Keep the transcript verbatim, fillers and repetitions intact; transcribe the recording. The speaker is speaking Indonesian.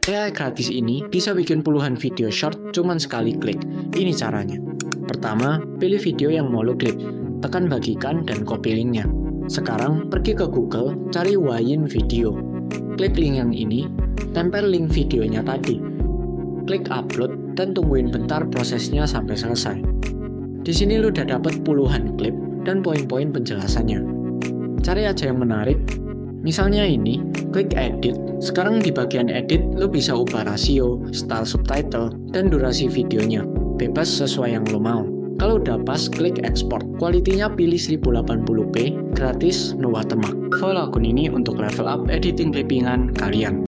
A I gratis ini bisa bikin puluhan video short cuman sekali klik. Ini caranya. Pertama, pilih video yang mau lo klik. Tekan bagikan dan copy linknya. Sekarang pergi ke Google, cari Wayin Video. Klik link yang ini, tempel link videonya tadi. Klik upload dan tungguin bentar prosesnya sampai selesai. Di sini lo udah dapet puluhan klip dan poin-poin penjelasannya. Cari aja yang menarik. Misalnya ini, klik edit. Sekarang di bagian edit, lo bisa ubah rasio, style subtitle, dan durasi videonya. Bebas sesuai yang lo mau. Kalau udah pas, klik export. Kualitinya pilih seribu delapan puluh p, gratis, no watermark. Follow akun ini untuk level up editing clippingan kalian.